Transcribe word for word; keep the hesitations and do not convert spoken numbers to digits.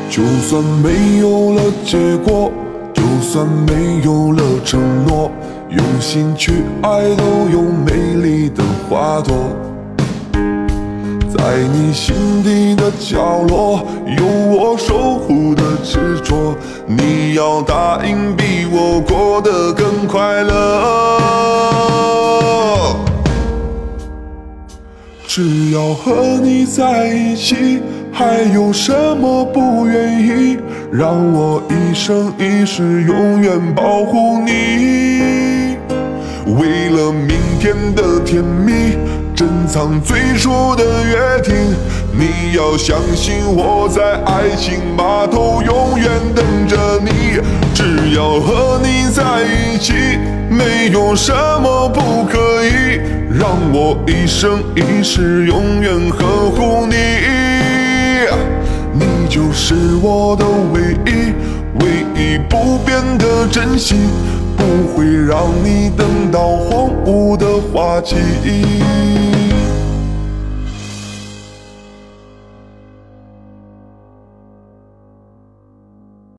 就算没有了结果，就算没有了承诺，用心去爱都有美丽的花朵。在你心底的角落，有我守护的执着。你要答应比我过得更快乐。只要和你在一起，还有什么不愿意？让我一生一世永远保护你。为了明天的甜蜜，珍藏最初的约定。你要相信我在爱情码头永远等着你。只要和你在一起，没有什么不可以。让我一生一世永远呵护你。你就是我的唯一，唯一不变的真心，不会让你等到荒芜的花季。